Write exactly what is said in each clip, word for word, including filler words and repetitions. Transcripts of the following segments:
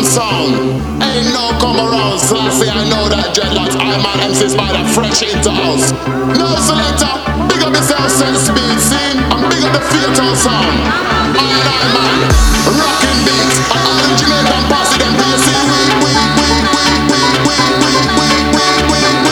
sound. Ain't no come around, so I say I know that dreadlocks. I'm an M C Spider, fresh into house. No selector, big up yourself, sense speed, see? I'm big up the fatal sound. I and I man, rocking beats. And all the Jamaican posse, them do you see? We, we, we, we, we, we, we, we, we, we, we,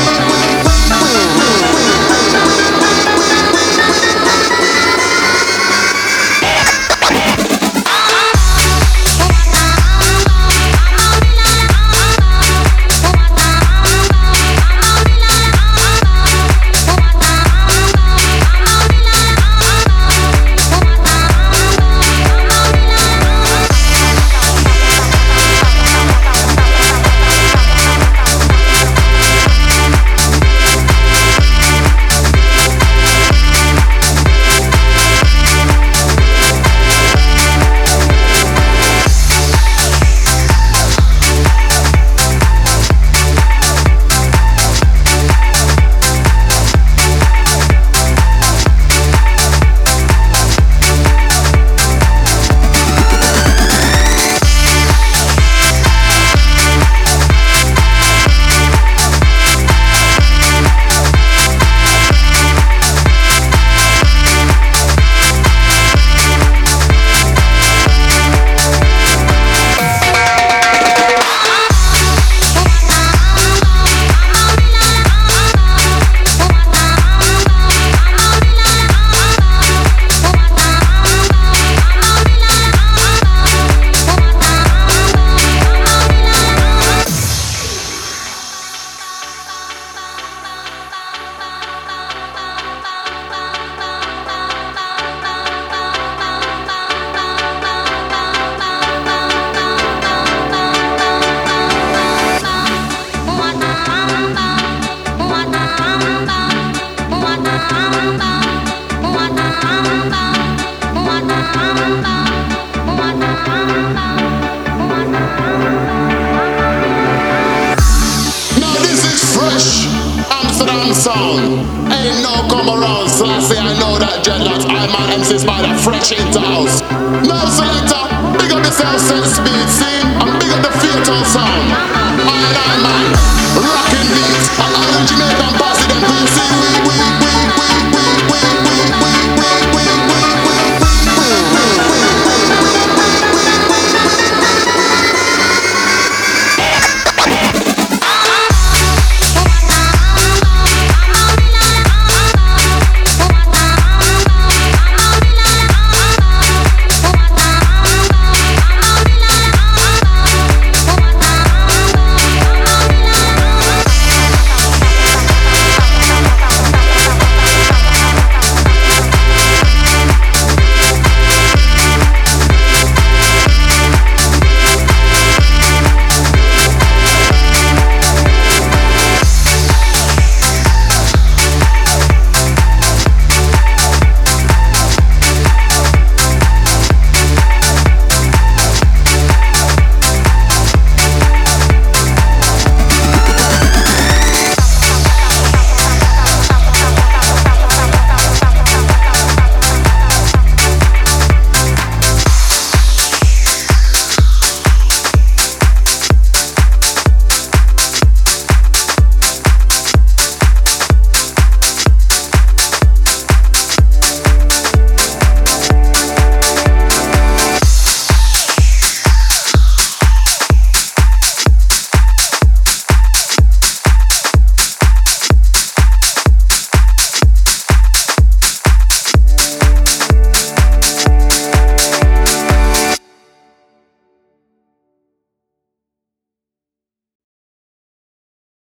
sound. Ain't no come around, so I say I know that dreadlocks. I'm an M C Spider, fresh into house. No selector, big up yourself, sense speed, see? I'm big up the fatal sound. I and I man, rocking beats. And all the Jamaican posse, them do you see? We, we,